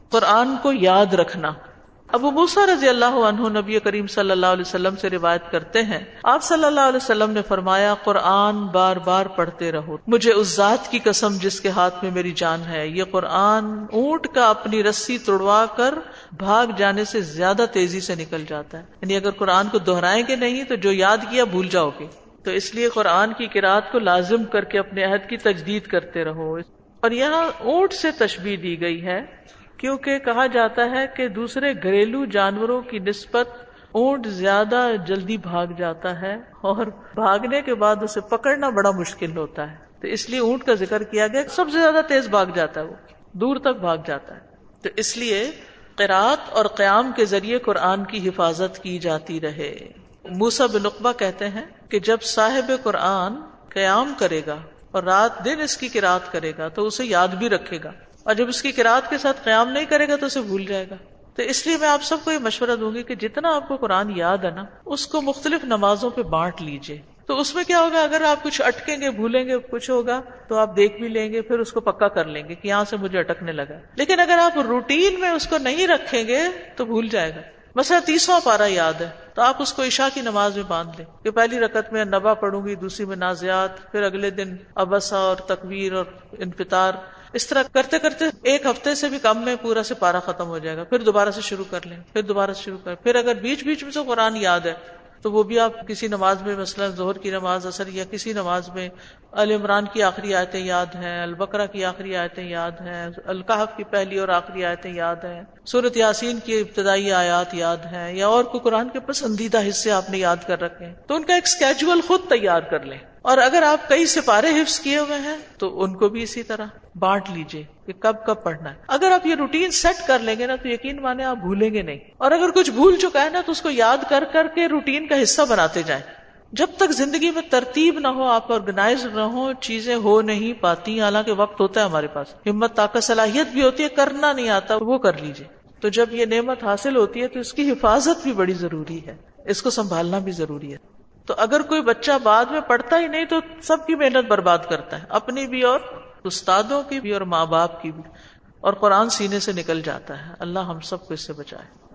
قرآن کو یاد رکھنا. ابو موسیٰ رضی اللہ عنہ نبی کریم صلی اللہ علیہ وسلم سے روایت کرتے ہیں، آپ صلی اللہ علیہ وسلم نے فرمایا، قرآن بار بار پڑھتے رہو، مجھے اس ذات کی قسم جس کے ہاتھ میں میری جان ہے، یہ قرآن اونٹ کا اپنی رسی توڑوا کر بھاگ جانے سے زیادہ تیزی سے نکل جاتا ہے. یعنی اگر قرآن کو دہرائیں گے نہیں تو جو یاد کیا بھول جاؤ گے. تو اس لیے قرآن کی قرات کو لازم کر کے اپنے عہد کی تجدید کرتے رہو. اور یہاں اونٹ سے تشبیہ دی گئی ہے کیونکہ کہا جاتا ہے کہ دوسرے گھریلو جانوروں کی نسبت اونٹ زیادہ جلدی بھاگ جاتا ہے اور بھاگنے کے بعد اسے پکڑنا بڑا مشکل ہوتا ہے. تو اس لیے اونٹ کا ذکر کیا گیا، سب سے زیادہ تیز بھاگ جاتا ہے، وہ دور تک بھاگ جاتا ہے. تو اس لیے قرات اور قیام کے ذریعے قرآن کی حفاظت کی جاتی رہے. موسیٰ بن عقبہ کہتے ہیں کہ جب صاحب قرآن قیام کرے گا اور رات دن اس کی قرات کرے گا تو اسے یاد بھی رکھے گا، اور جب اس کی قرات کے ساتھ قیام نہیں کرے گا تو اسے بھول جائے گا. تو اس لیے میں آپ سب کو یہ مشورہ دوں گی کہ جتنا آپ کو قرآن یاد ہے نا، اس کو مختلف نمازوں پہ بانٹ لیجئے. تو اس میں کیا ہوگا، اگر آپ کچھ اٹکیں گے، بھولیں گے، کچھ ہوگا تو آپ دیکھ بھی لیں گے، پھر اس کو پکا کر لیں گے کہ یہاں سے مجھے اٹکنے لگا. لیکن اگر آپ روٹین میں اس کو نہیں رکھیں گے تو بھول جائے گا. مثلا 30واں پارہ یاد ہے تو آپ اس کو عشاء کی نماز میں باندھ لیں کہ پہلی رکعت میں نبا پڑھوں گی، دوسری میں نازعات، پھر اگلے دن عبسہ اور تکویر اور انفطار. اس طرح کرتے کرتے ایک ہفتے سے بھی کم میں پورا سے پارہ ختم ہو جائے گا. پھر دوبارہ سے شروع کر لیں، پھر دوبارہ سے شروع پھر اگر بیچ بیچ میں سے قرآن یاد ہے تو وہ بھی آپ کسی نماز میں، مثلا ظہر کی نماز، عصر یا کسی نماز میں آل عمران کی آخری آیتیں یاد ہیں، البقرہ کی آخری آیتیں یاد ہیں، الکہف کی پہلی اور آخری آیتیں یاد ہیں، سورۃ یاسین کی ابتدائی آیات یاد ہیں، یا اور کوئی قرآن کے پسندیدہ حصے آپ نے یاد کر رکھے ہیں تو ان کا ایک اسکیجول خود تیار کر لیں. اور اگر آپ کئی سپارے حفظ کیے ہوئے ہیں تو ان کو بھی اسی طرح بانٹ لیجئے کہ کب کب پڑھنا ہے. اگر آپ یہ روٹین سیٹ کر لیں گے نا تو یقین مانے آپ بھولیں گے نہیں. اور اگر کچھ بھول چکا ہے نا تو اس کو یاد کر کر کے روٹین کا حصہ بناتے جائیں. جب تک زندگی میں ترتیب نہ ہو، آپ آرگنائز نہ ہو، چیزیں ہو نہیں پاتی. حالانکہ وقت ہوتا ہے ہمارے پاس، ہمت، طاقت، صلاحیت بھی ہوتی ہے، کرنا نہیں آتا، وہ کر لیجئے. تو جب یہ نعمت حاصل ہوتی ہے تو اس کی حفاظت بھی بڑی ضروری ہے، اس کو سنبھالنا بھی ضروری ہے. تو اگر کوئی بچہ بعد میں پڑھتا ہی نہیں تو سب کی محنت برباد کرتا ہے، اپنی بھی اور استادوں کی بھی اور ماں باپ کی بھی، اور قرآن سینے سے نکل جاتا ہے. اللہ ہم سب کو اس سے بچائے.